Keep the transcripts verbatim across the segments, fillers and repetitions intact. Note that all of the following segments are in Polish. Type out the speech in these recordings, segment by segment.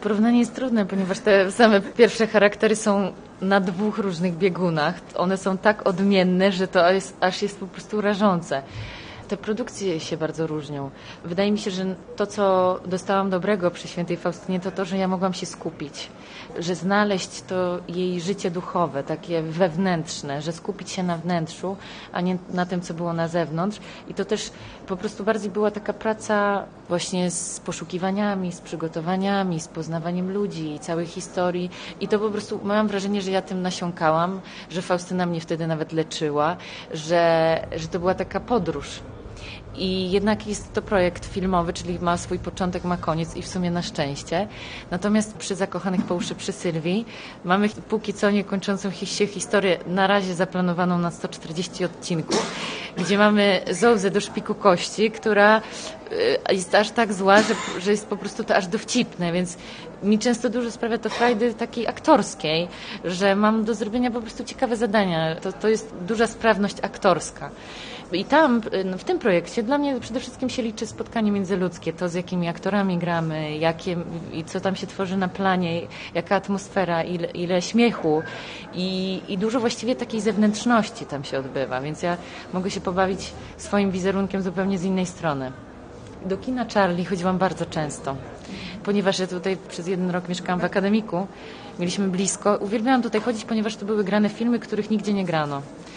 Porównanie jest trudne, ponieważ te same pierwsze charaktery są na dwóch różnych biegunach. One są tak odmienne, że to jest, aż jest po prostu rażące. Te produkcje się bardzo różnią. Wydaje mi się, że to, co dostałam dobrego przy Świętej Faustynie, to to, że ja mogłam się skupić, że znaleźć to jej życie duchowe, takie wewnętrzne, że skupić się na wnętrzu, a nie na tym, co było na zewnątrz. I to też po prostu bardziej była taka praca właśnie z poszukiwaniami, z przygotowaniami, z poznawaniem ludzi i całej historii. I to po prostu mam wrażenie, że ja tym nasiąkałam, że Faustyna mnie wtedy nawet leczyła, że, że to była taka podróż. I jednak jest to projekt filmowy, czyli ma swój początek, ma koniec i w sumie na szczęście. Natomiast przy Zakochanych po uszy przy Sylwii mamy póki co niekończącą się historię, na razie zaplanowaną na sto czterdzieści odcinków, gdzie mamy Zołzę do szpiku kości, która jest aż tak zła, że, że jest po prostu to aż dowcipne, więc mi często dużo sprawia to frajdy takiej aktorskiej, że mam do zrobienia po prostu ciekawe zadania. To, to jest duża sprawność aktorska. I tam, w tym projekcie, dla mnie przede wszystkim się liczy spotkanie międzyludzkie, to z jakimi aktorami gramy, jakie, i co tam się tworzy na planie, jaka atmosfera, ile, ile śmiechu i, i dużo właściwie takiej zewnętrzności tam się odbywa, więc ja mogę się pobawić swoim wizerunkiem zupełnie z innej strony. Do kina Charlie chodziłam bardzo często, ponieważ ja tutaj przez jeden rok mieszkałam w akademiku, mieliśmy blisko. Uwielbiałam tutaj chodzić, ponieważ to były grane filmy, których nigdzie nie grano.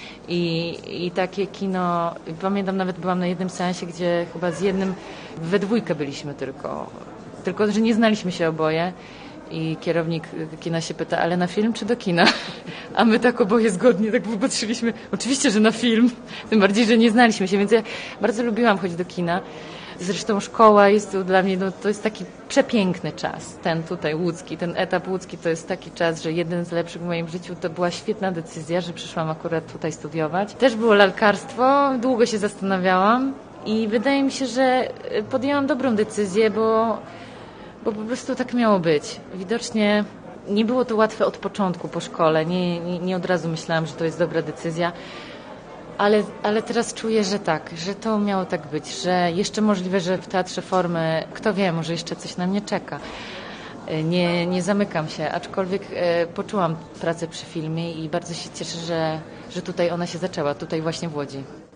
I, I takie kino, pamiętam, nawet byłam na jednym seansie, gdzie chyba z jednym, we dwójkę byliśmy tylko, tylko że nie znaliśmy się oboje. I kierownik kina się pyta, ale na film czy do kina? A my tak oboje zgodnie tak popatrzyliśmy, oczywiście, że na film, tym bardziej, że nie znaliśmy się, więc ja bardzo lubiłam chodzić do kina. Zresztą szkoła jest tu dla mnie, no, to jest taki przepiękny czas, ten tutaj łódzki, ten etap łódzki to jest taki czas, że jeden z lepszych w moim życiu. To była świetna decyzja, że przyszłam akurat tutaj studiować. Też było lalkarstwo, długo się zastanawiałam i wydaje mi się, że podjęłam dobrą decyzję, bo, bo po prostu tak miało być. Widocznie nie było to łatwe od początku po szkole, nie, nie, nie od razu myślałam, że to jest dobra decyzja. Ale, ale teraz czuję, że tak, że to miało tak być, że jeszcze możliwe, że w Teatrze Formy, kto wie, może jeszcze coś na mnie czeka. Nie, nie zamykam się, aczkolwiek e, poczułam pracę przy filmie i bardzo się cieszę, że, że tutaj ona się zaczęła, tutaj właśnie w Łodzi.